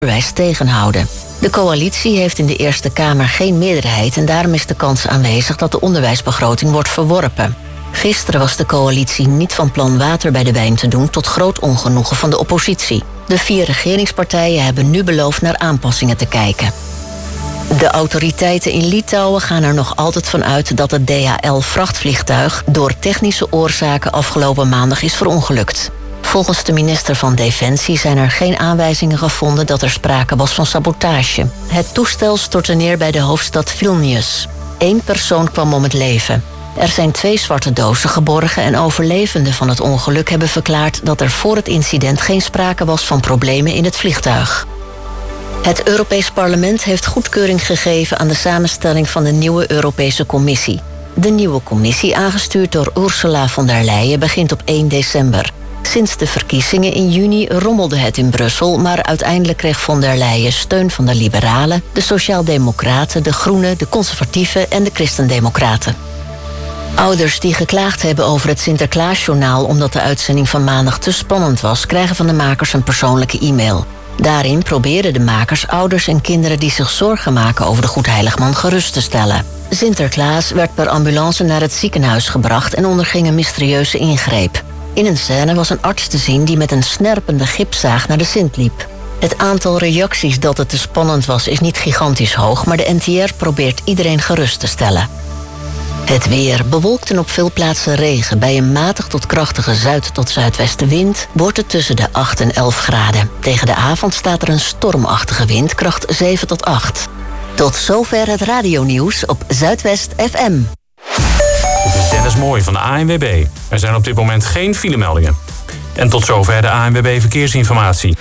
onderwijs tegenhouden. De coalitie heeft in de Eerste Kamer geen meerderheid en daarom is de kans aanwezig dat de onderwijsbegroting wordt verworpen. Gisteren was de coalitie niet van plan water bij de wijn te doen tot groot ongenoegen van de oppositie. De 4 regeringspartijen hebben nu beloofd naar aanpassingen te kijken. De autoriteiten in Litouwen gaan er nog altijd van uit dat het DHL-vrachtvliegtuig door technische oorzaken afgelopen maandag is verongelukt. Volgens de minister van Defensie zijn er geen aanwijzingen gevonden dat er sprake was van sabotage. Het toestel stortte neer bij de hoofdstad Vilnius. 1 persoon kwam om het leven. Er zijn 2 zwarte dozen geborgen en overlevenden van het ongeluk hebben verklaard dat er voor het incident geen sprake was van problemen in het vliegtuig. Het Europees Parlement heeft goedkeuring gegeven aan de samenstelling van de nieuwe Europese Commissie. De nieuwe commissie, aangestuurd door Ursula von der Leyen, begint op 1 december. Sinds de verkiezingen in juni rommelde het in Brussel, maar uiteindelijk kreeg von der Leyen steun van de Liberalen, de Sociaaldemocraten, de Groenen, de Conservatieven en de Christendemocraten. Ouders die geklaagd hebben over het Sinterklaasjournaal omdat de uitzending van maandag te spannend was, krijgen van de makers een persoonlijke e-mail. Daarin proberen de makers ouders en kinderen die zich zorgen maken over de Goedheiligman gerust te stellen. Sinterklaas werd per ambulance naar het ziekenhuis gebracht en onderging een mysterieuze ingreep. In een scène was een arts te zien die met een snerpende gipszaag naar de Sint liep. Het aantal reacties dat het te spannend was is niet gigantisch hoog, maar de NTR probeert iedereen gerust te stellen. Het weer. Bewolkt en op veel plaatsen regen. Bij een matig tot krachtige zuid- tot zuidwestenwind wordt het tussen de 8 en 11 graden. Tegen de avond staat er een stormachtige wind, kracht 7 tot 8. Tot zover het radionieuws op Zuidwest FM. Dit is Dennis Mooij van de ANWB. Er zijn op dit moment geen filemeldingen. En tot zover de ANWB Verkeersinformatie.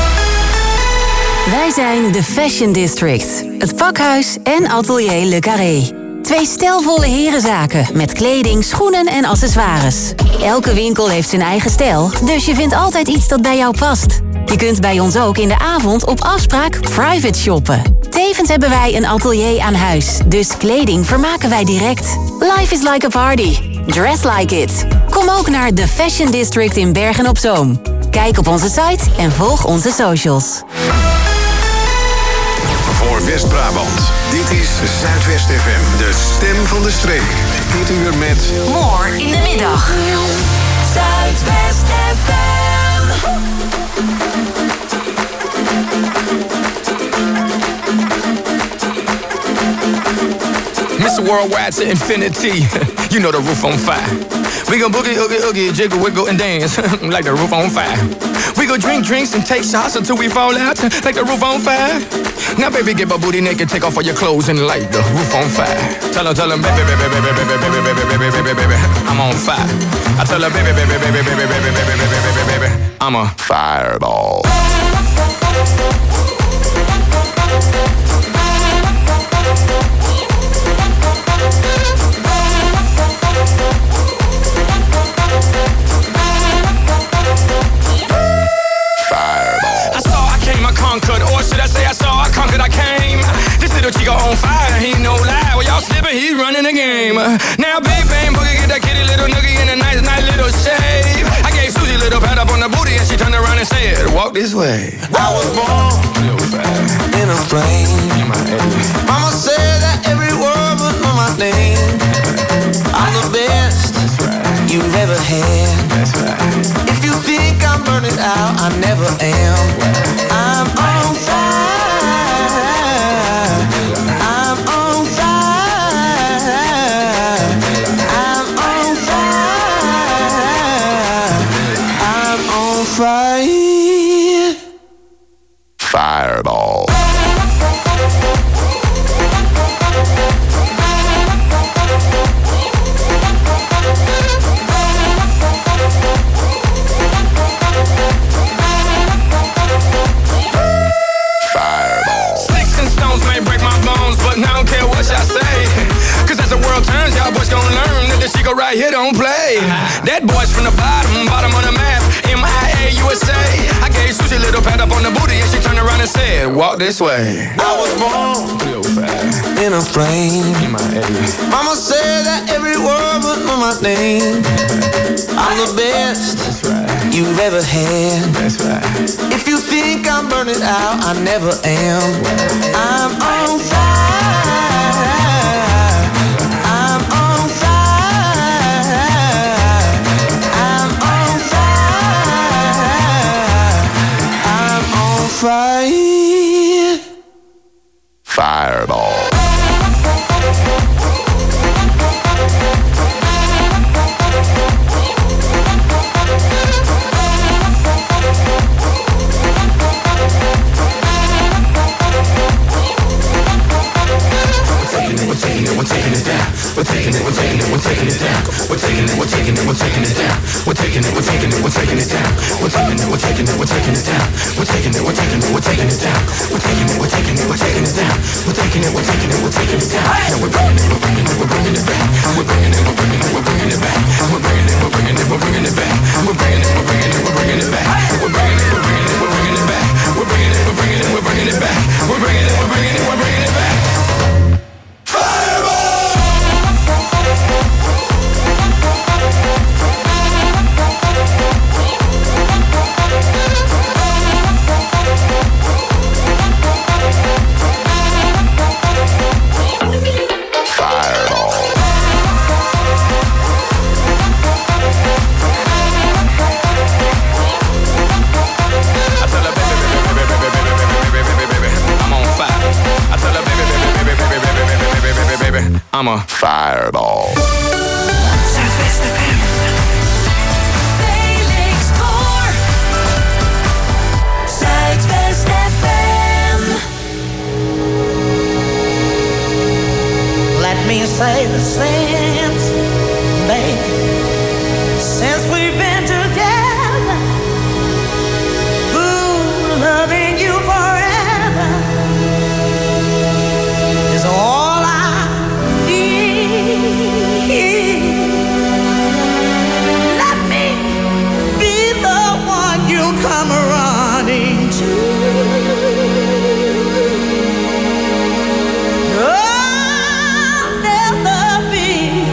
Wij zijn de Fashion District. Het pakhuis en atelier Le Carré. 2 stijlvolle herenzaken met kleding, schoenen en accessoires. Elke winkel heeft zijn eigen stijl, dus je vindt altijd iets dat bij jou past. Je kunt bij ons ook in de avond op afspraak private shoppen. Tevens hebben wij een atelier aan huis, dus kleding vermaken wij direct. Life is like a party. Dress like it. Kom ook naar The Fashion District in Bergen-op-Zoom. Kijk op onze site en volg onze socials. Voor West-Brabant. Dit is Zuidwest FM, de stem van de streek. Dit uur met... More in de middag. Zuidwest FM. Mr. Worldwide to infinity. You know the roof on fire. We gon' boogie, oogie, oogie, jiggle, wiggle, and dance like the roof on fire. We go drink drinks and take shots until we fall out like the roof on fire. Now, baby, get my booty naked, take off all your clothes and light the roof on fire. Tell her, baby, baby, baby, baby, baby, baby, baby, baby, baby, I'm on fire. I tell her, baby, baby, baby, baby, baby, baby, baby, baby, baby, I'm a fireball. Conquered, or should I say I saw, I conquered, I came. This little chico on fire, he no lie. Well, y'all slipping, he's running the game. Now Big Bang Boogie get that kitty little noogie in a nice, nice little shave. I gave Susie a little pat up on the booty and she turned around and said, walk this way. I was born in a plane. Mama said that every word was on my name. I'm the best you've ever had. If you think I'm burning out, I never am. I'm on fire. I'm on fire. I'm on fire. I'm on fire. Fireball. Chico right here don't play. That boy's from the bottom of the map. MIA USA. I gave Susie a little pat up on the booty and she turned around and said, walk this way. I was born in a flame. Mama said that every word would know my name. I'm the best you've ever had. That's right. If you think I'm burning out, I never am. I'm on fire. I'm on fire. I'm on fire. I'm on fire. Fireball. We're taking it down. We're taking it down. We're taking it down. We're taking it down. We're taking it down. We're taking it down. We're taking it down. We're taking it down. We're taking it down. We're taking it down. We're taking it down. We're taking it down. And we're bringing it back. We're bringing it back. We're bringing it back. We're bringing it back. We're bringing it back. We're bringing it back. We're bringing it back. We're bringing it back. We're bringing it back. I'm a fireball. Zuidwest FM. Felix Boer. Zuidwest FM. Let me say the since, baby, since we've been together, ooh, loving you forever is all I let me be the one you come running to. I'll never be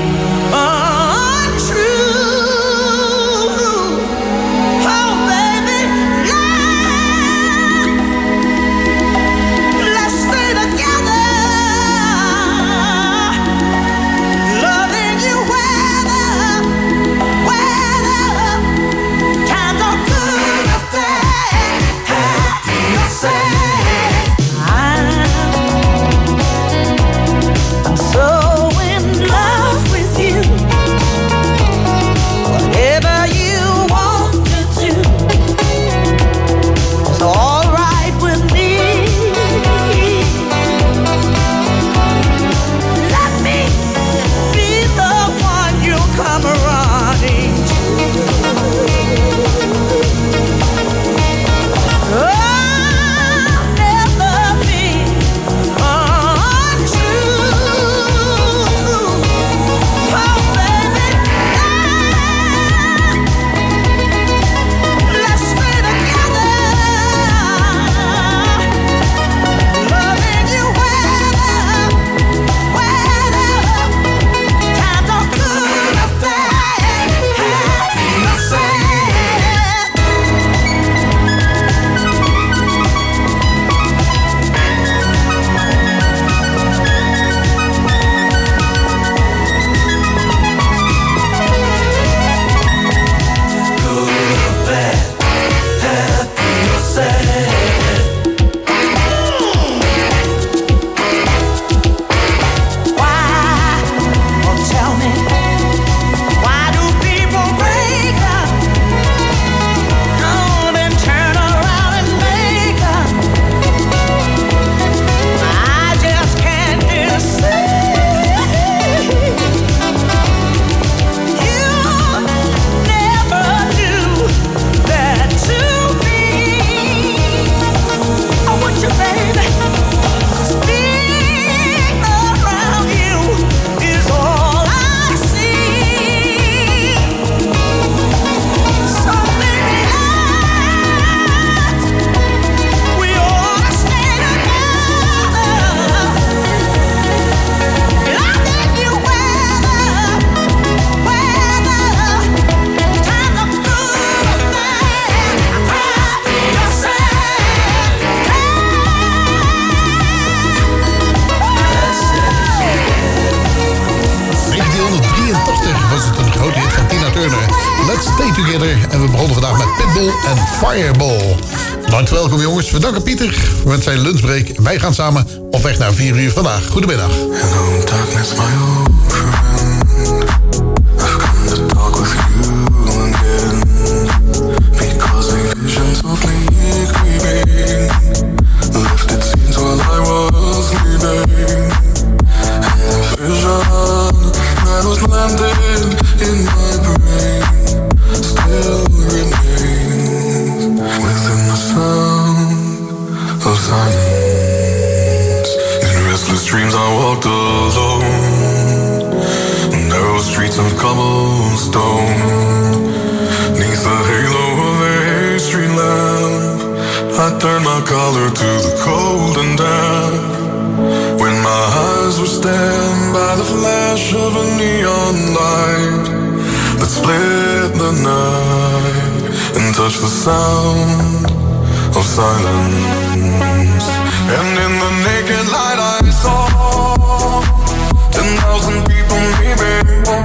verder. En we begonnen vandaag met Pitbull en Fireball. Langs welkom jongens. We danken Pieter met zijn lunchbreak. Wij gaan samen op weg naar 4 uur vandaag. Goedemiddag. Hello darkness, my old friend. I've come to talk with you again. Because a vision softly creeping left its scenes while I was sleeping. And the vision that was landed in my brain still remains within the sound of silence. In restless dreams I walked alone, narrow streets of cobblestone. Neath the halo of a street lamp, I turned my collar to the cold and damp. When my eyes were stabbed by the flash of a neon light that split the night and touched the sound of silence. And in the naked light I saw 10,000 people maybe,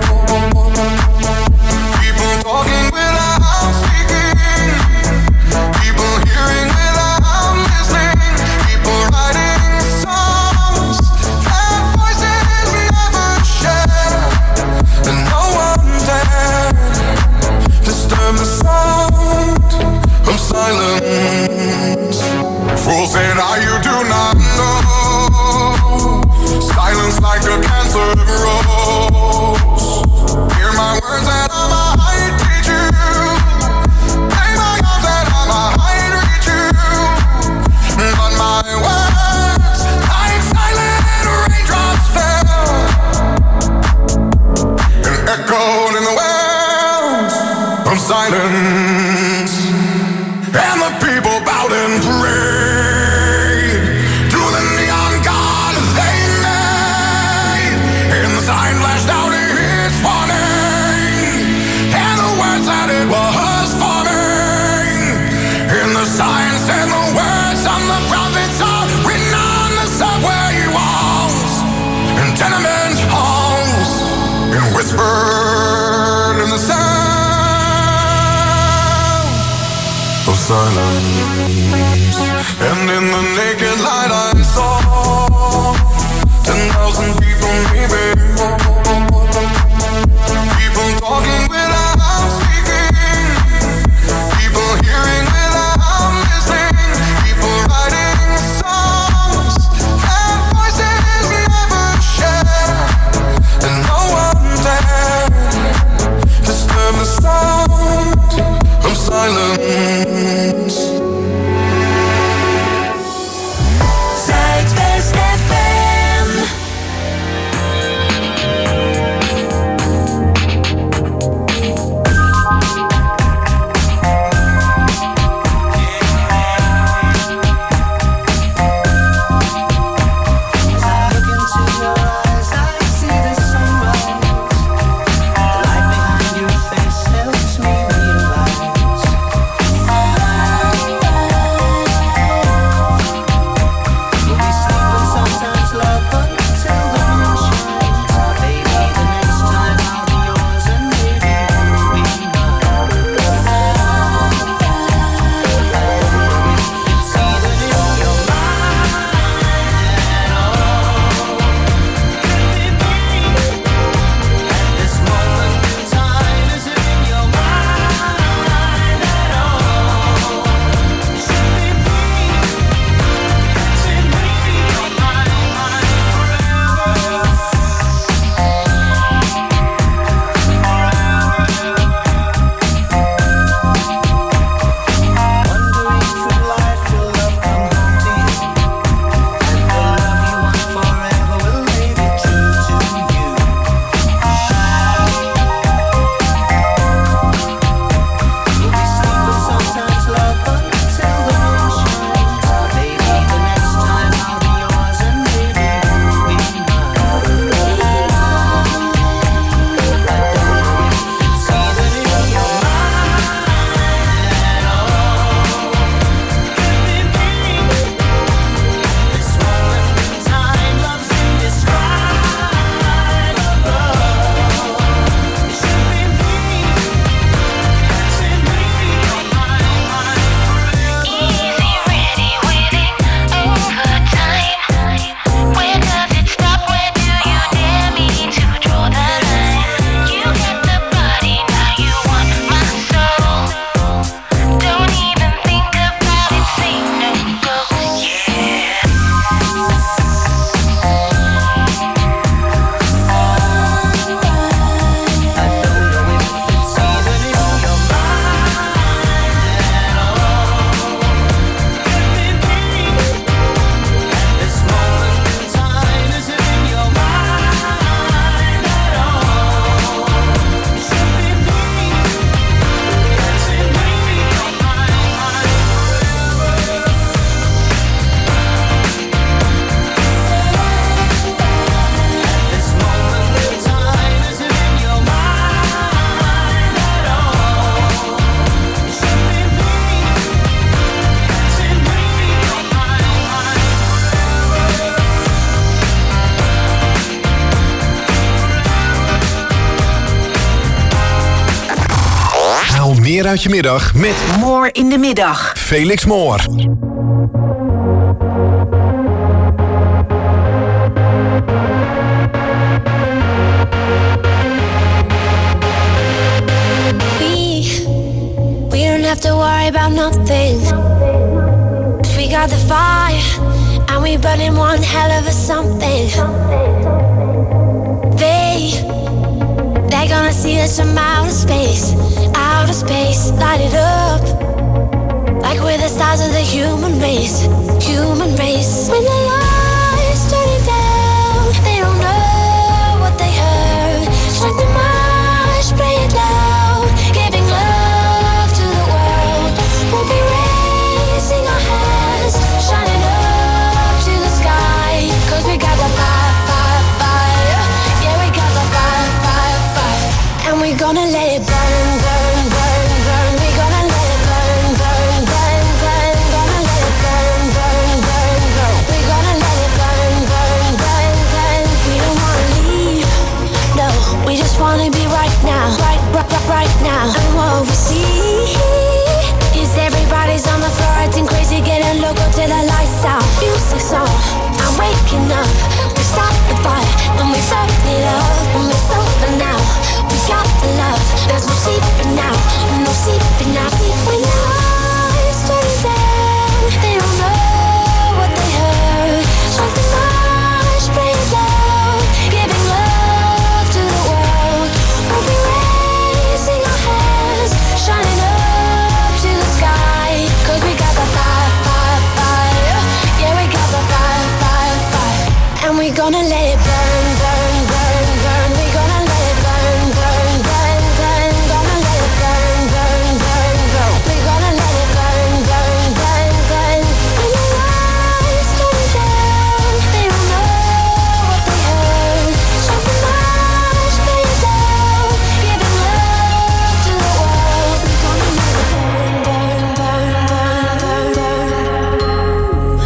people talking without speaking, people hearing without listening, people writing songs that voices never share, and no one dared disturb the sound of silence. Fools say now you do not know, silence like a cancer grows. Hear my words that I might teach you, play my arms that I might reach you, but my words like silent raindrops fell and echoed in the wells of silence. And the people bowed and prayed to the neon god they made. And the sign flashed out its warning, and the words that it was forming. And the sign said the words of the prophets are written on the subway walls and tenement halls, and whispered in the sound of silence. And in the naked light I saw 10,000 people maybe, people talking without speaking, people hearing without listening, people writing songs that voices never share, and no one dared disturb the sound of silence. Zuidwest FM. meer uit je middag met More in de middag. Felix Moore. We don't have to worry about nothing. 'Cause we got the fire and we burning one hell of a something. They're gonna see us from outer space, light it up like we're the stars of the human race. When the lights turning down, they don't know what they heard. Strike the march, play it loud, giving love to the world. We'll be raising our hands, shining up to the sky. 'Cause we got the fire, fire, fire. Yeah, we got the fire, fire, fire. And we're gonna let it burn, burn, burn, burn. We're gonna let it burn, burn, burn, burn. Gonna let it burn, burn, burn, burn. We're gonna let it burn, burn, burn, burn. We don't wanna leave, no. We just wanna be right now, right now. And what we see is everybody's on the floor acting crazy, getting loco till the lights out. Music's on, I'm waking up. We start the fire, and we burn it up. And we're sober now, we got the love. There's no sleeping now, no sleeping now. When the lights turn down, they don't know what they heard. Strike the march, play it loud, giving love to the world. We'll be raising our hands, shining up to the sky. 'Cause we got the fire, fire, fire. Yeah, we got the fire, fire, fire. And we're gonna let it burn, burn, burn, burn. We're gonna let it burn, burn, burn, burn. Gonna let it burn, burn, burn, burn. We're gonna let it burn, burn, burn, burn. When the lights turn down, they don't know what they heard. Strike the march, play it loud, giving love to the world. We're gonna let it burn, burn, burn, burn, burn, burn.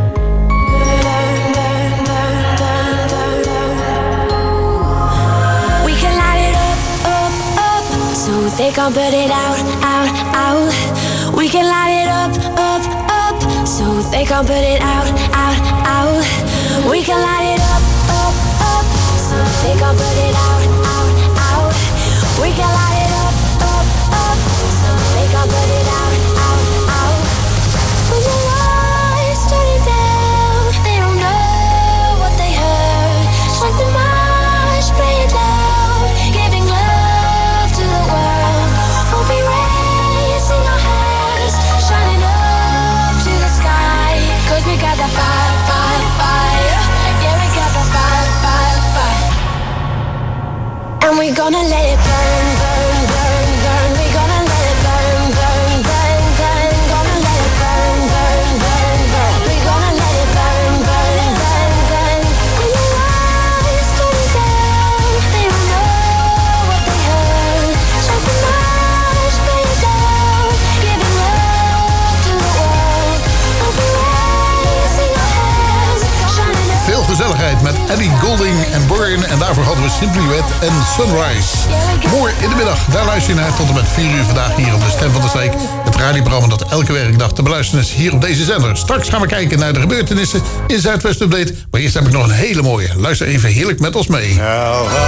We can light it up, up, up, so they can't put it out, out, out. We can light it up, up, up, so they can't put it out, out, out. We can light it up, up, up, so they can't put it out, out, out. We can light it up, up, up, so they can't put it out, out, out. When the lights turn it down, they don't know what they heard. Strike the march, play it loud, giving love to the world. We'll be raising our hands, shining up to the sky. 'Cause we got the fire, fire, fire. Yeah, we got the fire, fire, fire. And we're gonna let it burn, burn, burn, burn. We're gonna let it burn, burn, burn, burn. Gonna let it burn, burn, burn, burn. We're gonna let it burn, burn, burn, burn. When the lights turn down, they don't know what they heard. Strike the march, play it loud, giving love to the world. We'll be raising our hands, shining up. Veel gezelligheid met Ellie Goulding en Burn. En daarvoor hadden we Simply Red en Sunrise. Mooi in de middag, daar luister je naar tot en met 4 uur vandaag hier op de Stem van de Streek. Het radioprogramma dat elke werkdag te beluisteren is hier op deze zender. Straks gaan we kijken naar de gebeurtenissen in Zuidwest Update. Maar eerst heb ik nog een hele mooie. Luister even heerlijk met ons mee. Now I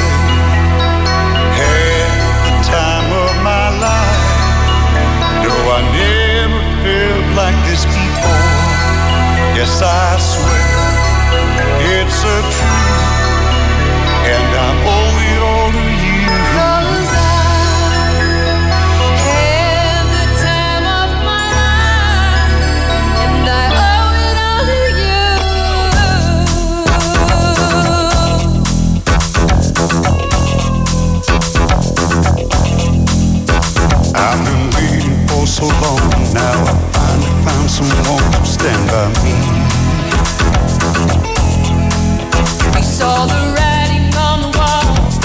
had the time of my life. No, I never felt like this before. Yes, I swear it's a truth, and I owe it all to you. 'Cause I had the time of my life, and I owe it all to you. I've been waiting for so long. Now I finally found someone to stand by me. We saw the writing on the wall.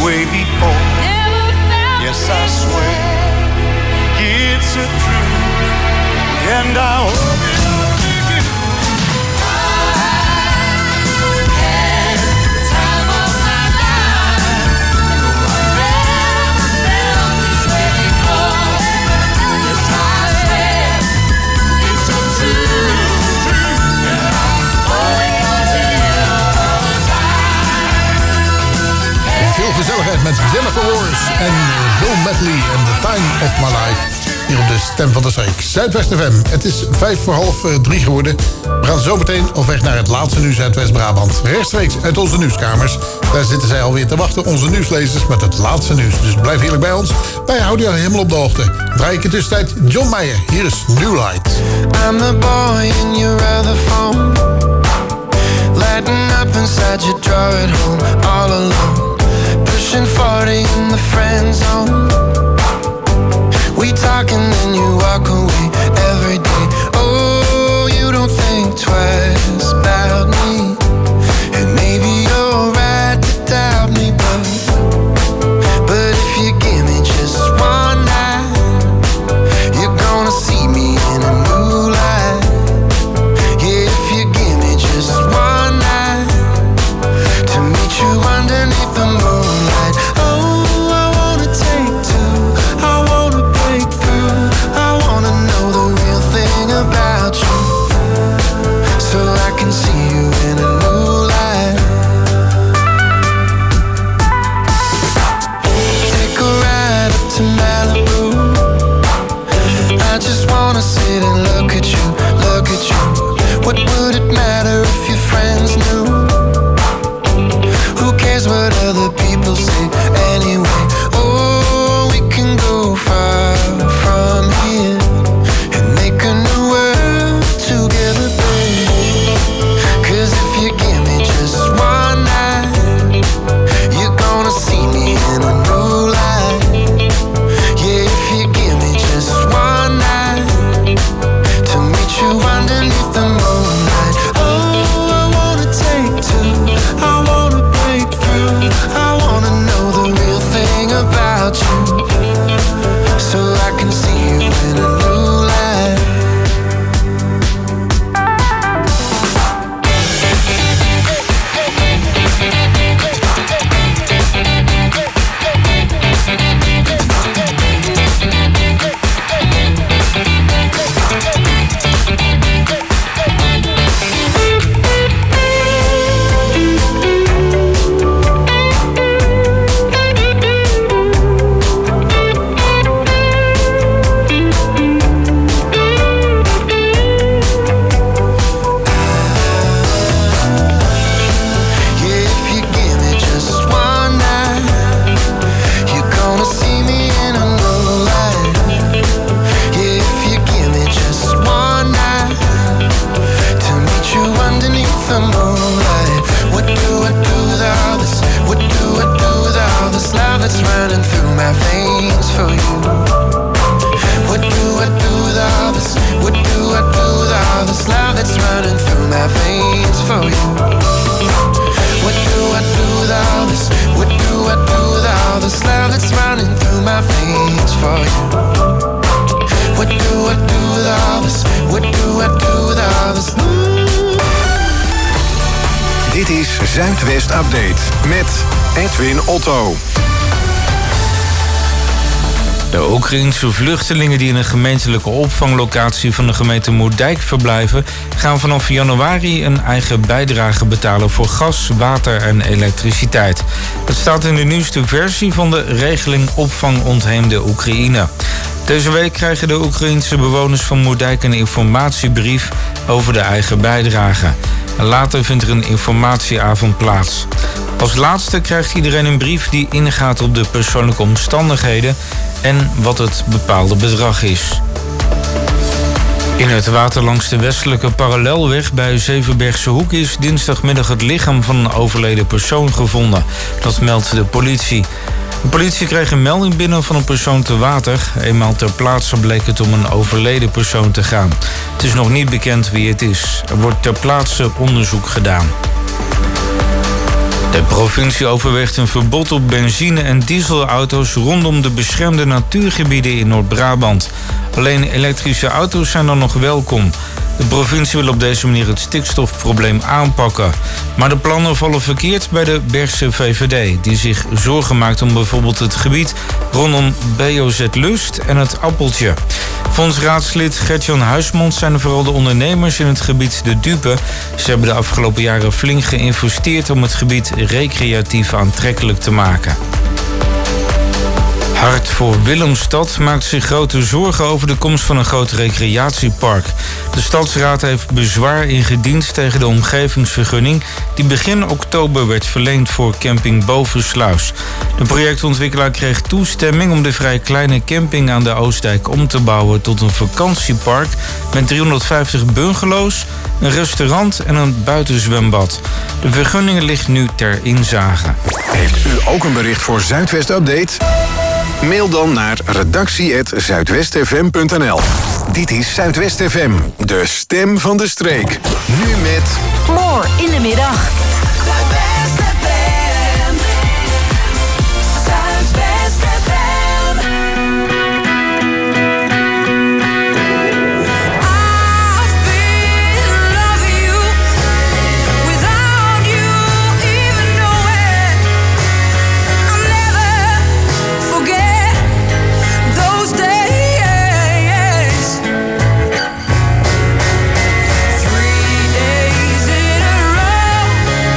way before. Yes, I swear it's a truth, and I hope it don't make it. I had the time of my life. Never felt this way before. Yes, I swear it's a truth, and I'm holding on to you all the time. Veel gezelligheid met Jennifer Warnes en Bill Medley en The Time of My Life. Hier op de Stem van de Streek. Zuidwest FM. Het is 2:45 geworden. We gaan zo meteen op weg naar het laatste nieuws uit West-Brabant. Rechtstreeks uit onze nieuwskamers. Daar zitten zij alweer te wachten, onze nieuwslezers, met het laatste nieuws. Dus blijf heerlijk bij ons. Wij houden je helemaal op de hoogte. Draai ik in tussentijd John Mayer. Hier is New Light. I'm the boy in your other phone, lighting up inside your drawer at home, all alone, pushing 40 in the friend zone. We talk and then you walk away every day. Oh, you don't think twice about me, and maybe you're right to doubt me, but if you give me just one night, you're gonna see me in a new light. Yeah, if you give me just one night to meet you underneath the moonlight. Oh, I wanna take two, I wanna break through, I wanna know the real thing about you, so I can see you in a new light. Take a ride up to Malibu, I just wanna sit and look at you, look at you. What would it matter if your friends knew? Who cares what other people say anyway? Oh, we can go far from here and make a new world together, babe. 'Cause if you give me just one night, you're gonna see me in a new light. Yeah, if you give me just one night to meet you underneath the moonlight. Oh, I wanna take two, I wanna break through, I wanna know the real thing about you, so I can see you in a new light. Yeah, if you give me just one night, you're gonna see me in a new light. Yeah, if you give me just one night to meet you underneath the moonlight. What do I do with all this? What do I do with all this love that's running through my veins for you? What do I do with all this? What do I do with all this love that's running through my veins for you? What do I do with all this? What do I do with all this love that's running through my veins for you? What do I do with all this? What do I do with all this? Dit is Zuidwest Update met Edwin Otto. De Oekraïense vluchtelingen die in een gemeentelijke opvanglocatie van de gemeente Moerdijk verblijven, gaan vanaf januari een eigen bijdrage betalen voor gas, water en elektriciteit. Het staat in de nieuwste versie van de regeling opvang ontheemde Oekraïne. Deze week krijgen de Oekraïense bewoners van Moerdijk een informatiebrief over de eigen bijdrage. En later vindt er een informatieavond plaats. Als laatste krijgt iedereen een brief die ingaat op de persoonlijke omstandigheden en wat het bepaalde bedrag is. In het water langs de westelijke parallelweg bij Zevenbergse Hoek is dinsdagmiddag het lichaam van een overleden persoon gevonden. Dat meldt de politie. De politie kreeg een melding binnen van een persoon te water. Eenmaal ter plaatse bleek het om een overleden persoon te gaan. Het is nog niet bekend wie het is. Er wordt ter plaatse onderzoek gedaan. De provincie overweegt een verbod op benzine- en dieselauto's rondom de beschermde natuurgebieden in Noord-Brabant. Alleen elektrische auto's zijn dan nog welkom. De provincie wil op deze manier het stikstofprobleem aanpakken. Maar de plannen vallen verkeerd bij de Bergse VVD... die zich zorgen maakt om bijvoorbeeld het gebied rondom BOZ Lust en het Appeltje. Volgens raadslid Gert-Jan Huismond zijn vooral de ondernemers in het gebied de dupe. Ze hebben de afgelopen jaren flink geïnvesteerd om het gebied recreatief aantrekkelijk te maken. Hart voor Willemstad maakt zich grote zorgen over de komst van een groot recreatiepark. De stadsraad heeft bezwaar ingediend tegen de omgevingsvergunning die begin oktober werd verleend voor camping Bovensluis. De projectontwikkelaar kreeg toestemming om de vrij kleine camping aan de Oostdijk om te bouwen tot een vakantiepark met 350 bungalows, een restaurant en een buitenzwembad. De vergunning ligt nu ter inzage. Heeft u ook een bericht voor Zuidwest Update? Mail dan naar redactie@zuidwestfm.nl. Dit is Zuidwest FM, de stem van de streek. Nu met... More in de middag. Zuidwest FM. Zuidwest FM. I've been loving you without you even knowing. I'll never forget those days. 3 days in a row.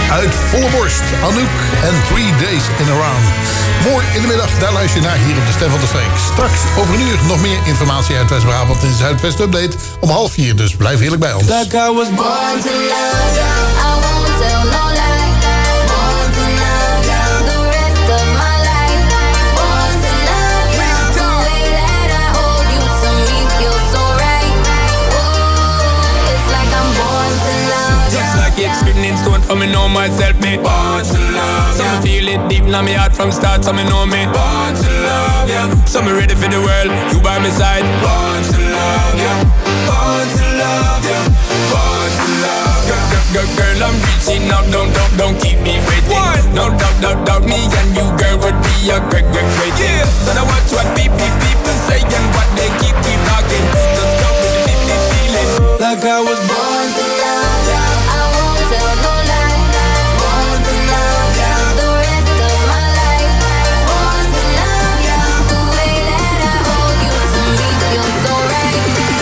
Uit volle borst, Anouk en 3 Days in a Round. More in de middag, daar luister je naar hier op de Stem van de Streek. Straks over een uur nog meer informatie uit West-Brabant in de Zuidwest Update om 3:30. Dus blijf heerlijk bij ons. Like I was born to love you, I won't tell no lie. Born to love you, the rest of my life. Born to love you, the way that I hold you to me feels so right. Ooh, it's like I'm born to love you. Just like it's written in stone for me know myself, me born to love ya. So me feel it deep in my heart from start, so me know me born to love ya. So me ready for the world, you by my side. Born to love ya, born to love ya, born to love ya. Girl, I'm reaching out, don't keep me waiting. No doubt, me and you, girl, would be a great thing. So now watch what people say and what they keep talking. Just go with the feeling. Like I was born to love ya. I won't tell no lie. Born to love you, the rest of my life. Born to love you, the way that I hold you to me feels so right.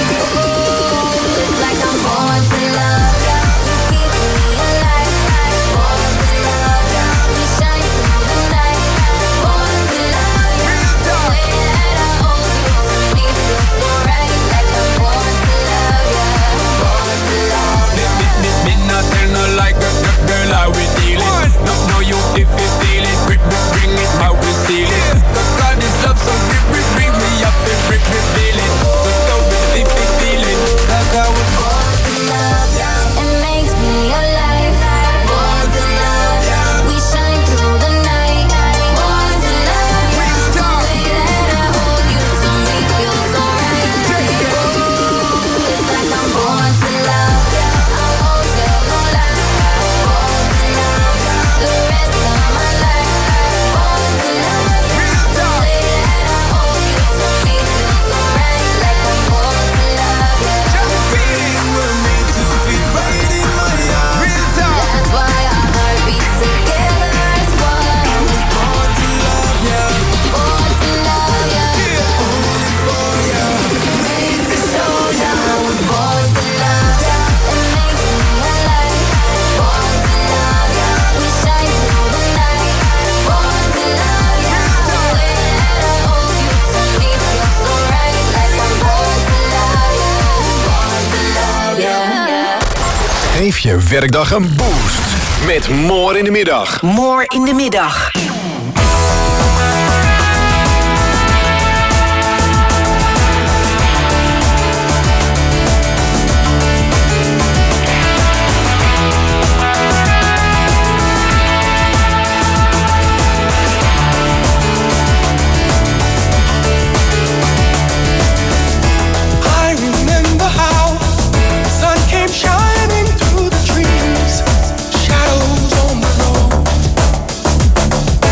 Ooh, it's like I'm born to love you. You keep me alive. Born to love you, we shine through the night. Born to love you, the way that I hold you to me feels so right. Like I'm born to love you. Born to love you. Me not tell no like girl, how we dealing. No, you feel it. Bring it, how we steal it. God, this love so bring me up and feel it. Just go with the feeling. Like I was born to love ya. It makes me alive. Born to love you. We shine through the night. Born to love you. The way that I hold you to me feels so right. Ooh, it's like I'm born to love you. I won't tell no lie. Born to love you. The rest of my life. Born to love you. The way that I hold you to me feels so right. Like I'm born to love you. Feeling we're made to feel right in my arms. That's why our heart beats together as one. I was born to love ya. Born to love you. Only for ya. Made to show ya. I was born to love you. It makes me alive. Born to love you. We shine through the night. Born to love you. The way that I hold you to me feels so right. Like I'm born to love you. Born to love you. Geef je werkdag een boost met More in de middag. More in de middag. I remember how the sun came shining through the trees, shadows on the road.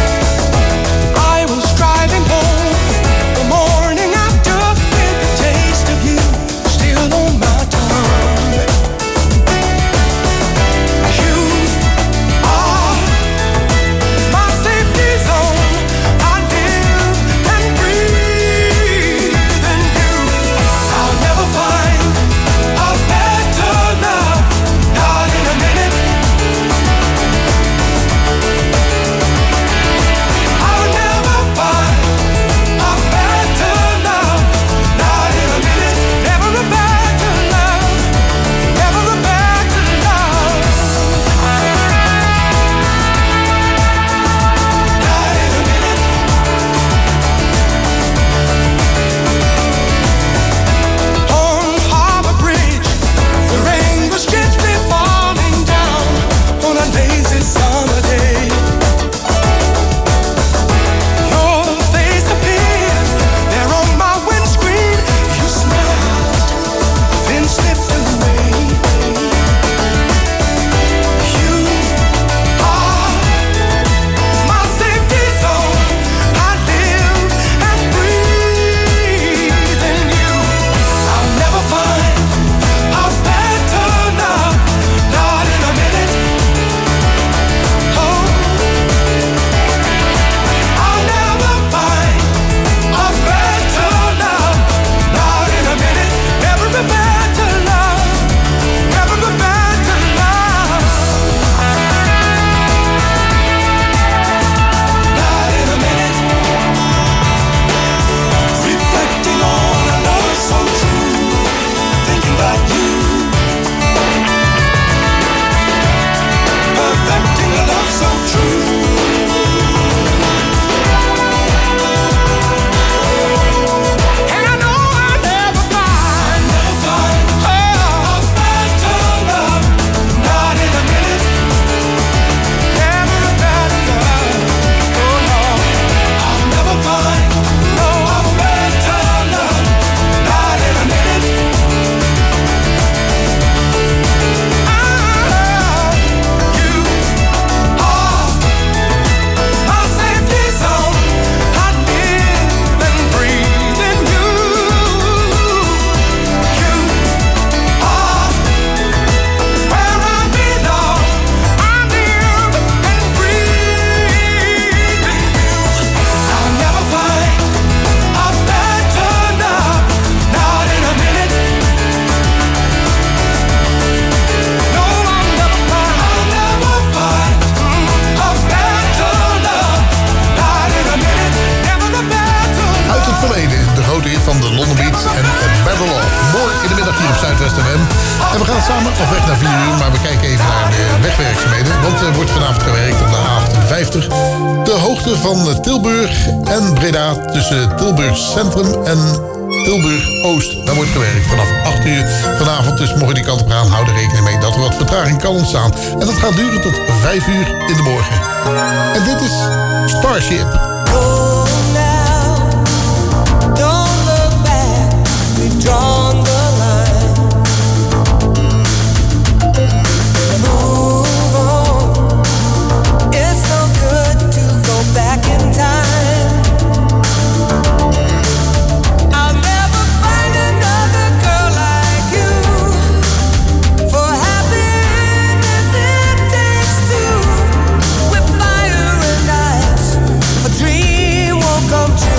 kant wordt vanavond gewerkt op de A58. De hoogte van Tilburg en Breda tussen Tilburg Centrum en Tilburg Oost. Daar wordt gewerkt vanaf 8 uur vanavond. Dus mocht je die kant op gaan, hou er rekening mee dat er wat vertraging kan ontstaan. En dat gaat duren tot 5 uur in de morgen. En dit is Starship. Drawn the line. Move on. It's no good to go back in time. I'll never find another girl like you. For happiness it takes two. With fire and ice, a dream won't come true.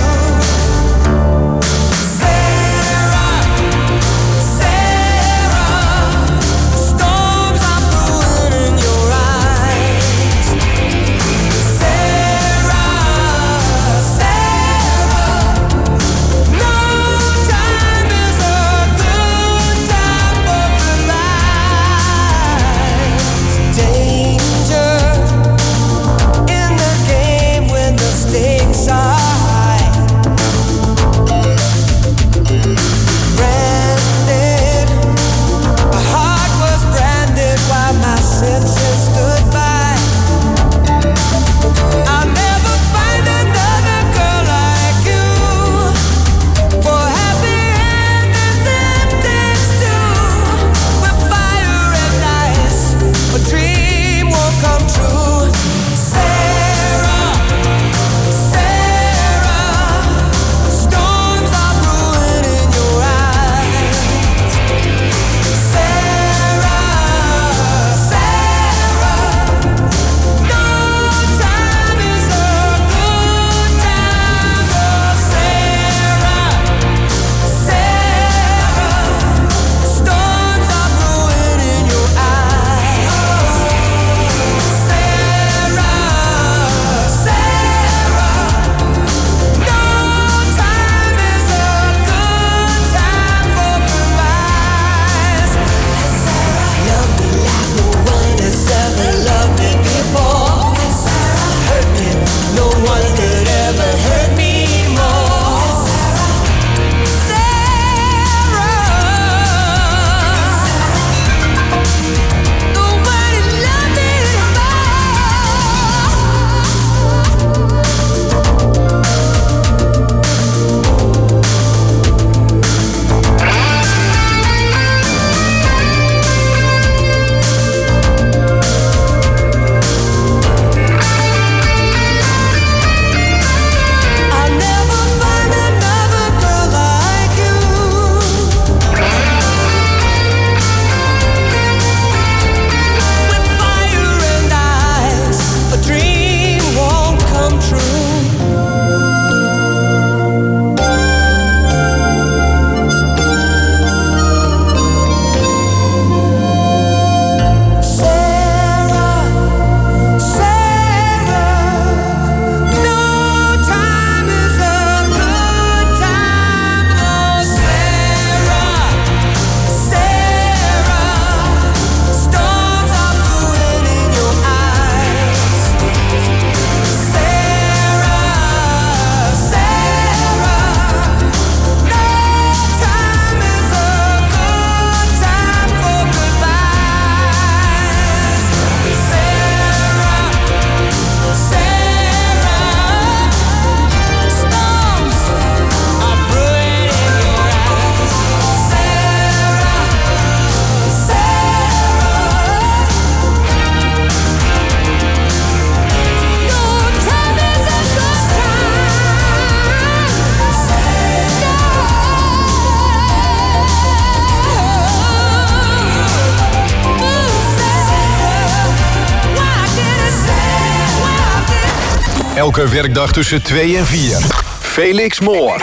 Elke werkdag tussen 2 en 4. Felix Moore.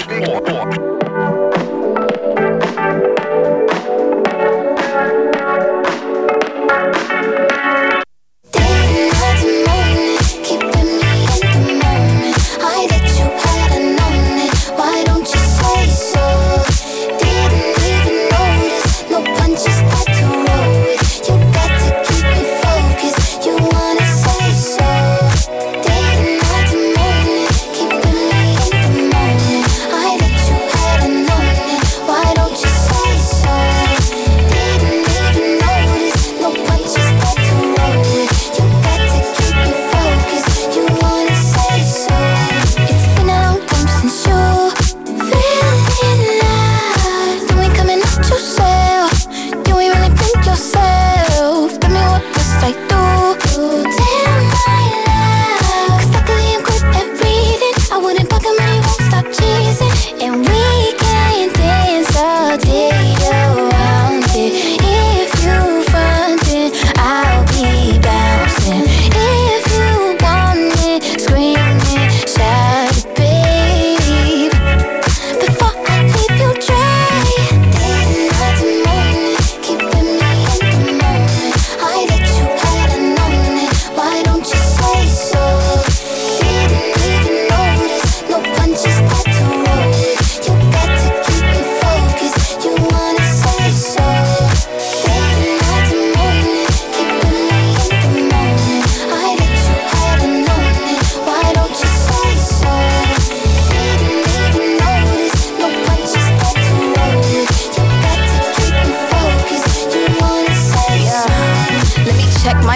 Just got to roll with. You got to keep me focused. You wanna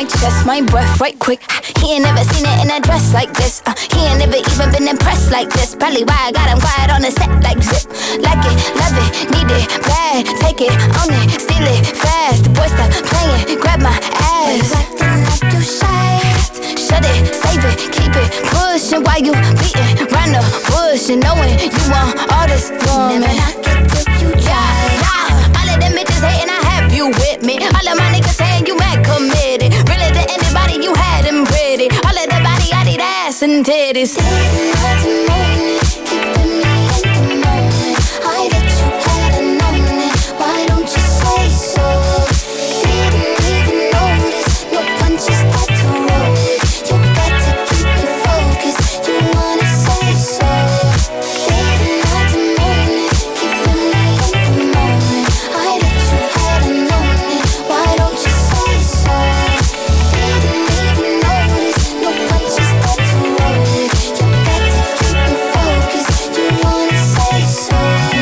chest, my breath right quick. He ain't never seen it in a dress like this. He ain't never even been impressed like this. Probably why I got him quiet on the set like zip. Like it, love it, need it, bad. Take it, own it, steal it, fast. The boy stop playing, grab my ass. Acting like you shy. Shut it, save it, keep it pushing while you beating round the bush and knowing you want all this woman. Never knock it till you try. All of them bitches hating, I have you with me. All of my niggas saying you mad committed. Really to anybody you had them pretty. All of the body, I need ass and titties. Didn't have to moan it, keeping me in the moment. I bet you hadn't known it. Why don't you say so? Didn't even notice no punches that to roll it. You got to keep it focused. You wanna say so? Didn't have to moan it, keeping me in the moment. I bet you hadn't known it. Why don't you say so? Didn't even notice no punches that to roll it. You got to keep it focused. You wanna say so?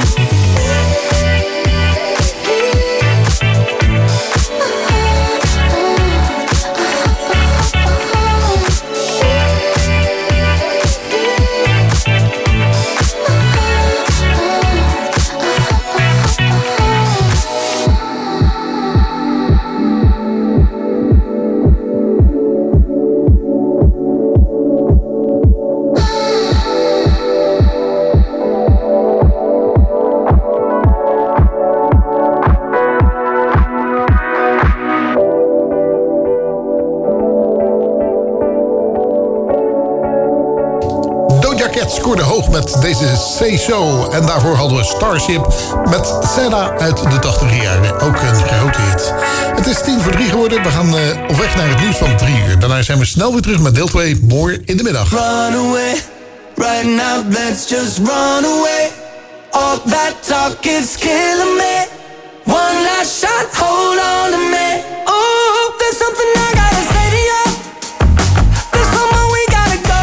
Doja Cat scoorde hoog met deze Say So. En daarvoor hadden we Starship met Senna uit de 80 jaren. Ook een grote hit. Het is 2:50 geworden. We gaan op weg naar het nieuws van 3 uur. Daarna zijn we snel weer terug met deel 2, More in de middag. Run away, right now let's just run away. All that talk is killing me. One last shot, hold on to me. Oh, there's something I gotta say to you. There's somewhere we gotta go.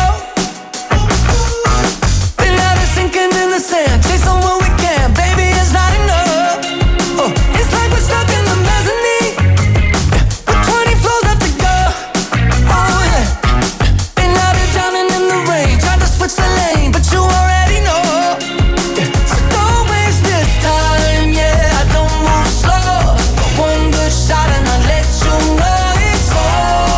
Been out of sinking in the sand, chasing what we can, baby, it's not enough. Oh, it's like we're stuck in the mezzanine, with 20 floors left to go. Oh yeah, been out of drowning in the rain, tried to switch the lane, but you already know. So don't waste this time, yeah, I don't move slow. One good shot and I'll let you know it's all.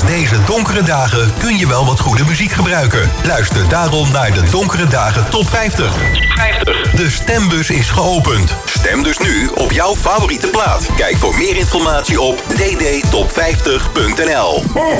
Deze donkere dagen kun je wel wat goede muziek gebruiken. Luister daarom naar de Donkere Dagen Top 50. De stembus is geopend. Stem dus nu op jouw favoriete plaat. Kijk voor meer informatie op ddtop50.nl.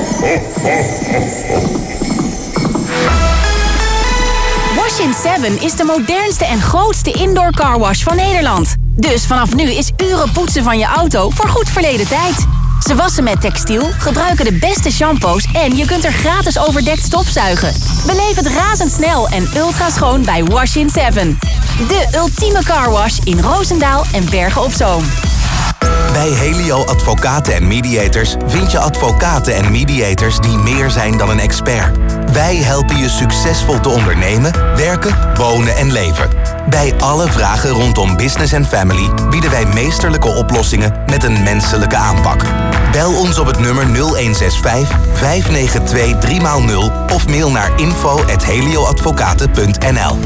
Wash in 7 is de modernste en grootste indoor carwash van Nederland. Dus vanaf nu is uren poetsen van je auto voor goed verleden tijd. Ze wassen met textiel, gebruiken de beste shampoos en je kunt er gratis overdekt stofzuigen. Beleef het razendsnel en ultra schoon bij Wash in 7. De ultieme carwash in Roosendaal en Bergen op Zoom. Bij Helio Advocaten en Mediators vind je advocaten en mediators die meer zijn dan een expert. Wij helpen je succesvol te ondernemen, werken, wonen en leven. Bij alle vragen rondom business en family bieden wij meesterlijke oplossingen met een menselijke aanpak. Bel ons op het nummer 0165 592 3x0 of mail naar info@helioadvocaten.nl.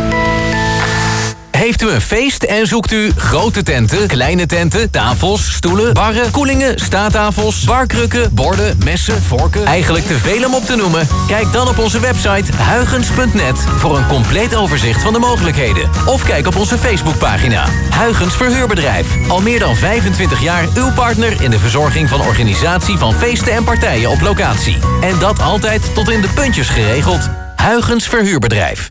Heeft u een feest en zoekt u grote tenten, kleine tenten, tafels, stoelen, barren, koelingen, staattafels, barkrukken, borden, messen, vorken? Eigenlijk te veel om op te noemen? Kijk dan op onze website huygens.net voor een compleet overzicht van de mogelijkheden. Of kijk op onze Facebookpagina. Huygens Verhuurbedrijf. Al meer dan 25 jaar uw partner in de verzorging van organisatie van feesten en partijen op locatie. En dat altijd tot in de puntjes geregeld. Huygens Verhuurbedrijf.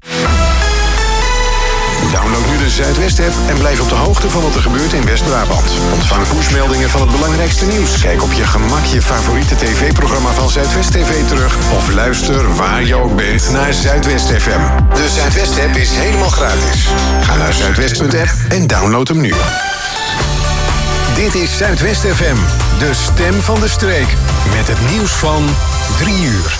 Download nu de Zuidwest-app en blijf op de hoogte van wat er gebeurt in West-Brabant. Ontvang pushmeldingen van het belangrijkste nieuws. Kijk op je gemak je favoriete tv-programma van Zuidwest TV terug. Of luister waar je ook bent naar Zuidwest FM. De Zuidwest-app is helemaal gratis. Ga naar zuidwest.app en download hem nu. Dit is Zuidwest FM, de stem van de streek. Met het nieuws van 3 uur.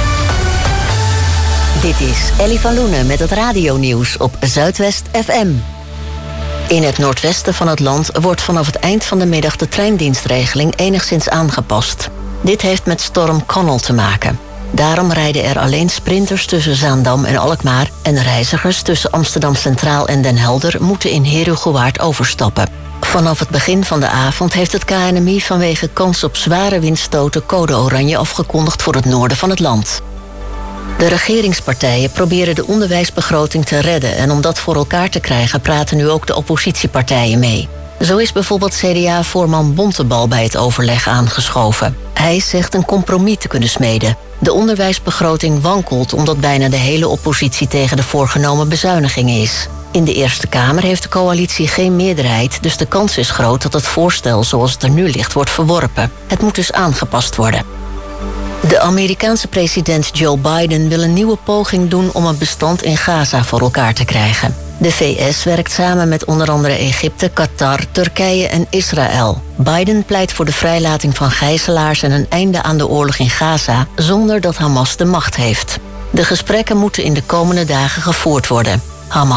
Dit is Ellie van Loenen met het radionieuws op Zuidwest FM. In het noordwesten van het land wordt vanaf het eind van de middag de treindienstregeling enigszins aangepast. Dit heeft met storm Connell te maken. Daarom rijden er alleen sprinters tussen Zaandam en Alkmaar en reizigers tussen Amsterdam Centraal en Den Helder moeten in Herugewaard overstappen. Vanaf het begin van de avond heeft het KNMI vanwege kans op zware windstoten code oranje afgekondigd voor het noorden van het land. De regeringspartijen proberen de onderwijsbegroting te redden en om dat voor elkaar te krijgen praten nu ook de oppositiepartijen mee. Zo is bijvoorbeeld CDA-voorman Bontebal bij het overleg aangeschoven. Hij zegt een compromis te kunnen smeden. De onderwijsbegroting wankelt omdat bijna de hele oppositie tegen de voorgenomen bezuinigingen is. In de Eerste Kamer heeft de coalitie geen meerderheid, dus de kans is groot dat het voorstel zoals het er nu ligt wordt verworpen. Het moet dus aangepast worden. De Amerikaanse president Joe Biden wil een nieuwe poging doen om een bestand in Gaza voor elkaar te krijgen. De VS werkt samen met onder andere Egypte, Qatar, Turkije en Israël. Biden pleit voor de vrijlating van gijzelaars en een einde aan de oorlog in Gaza zonder dat Hamas de macht heeft. De gesprekken moeten in de komende dagen gevoerd worden. Hamas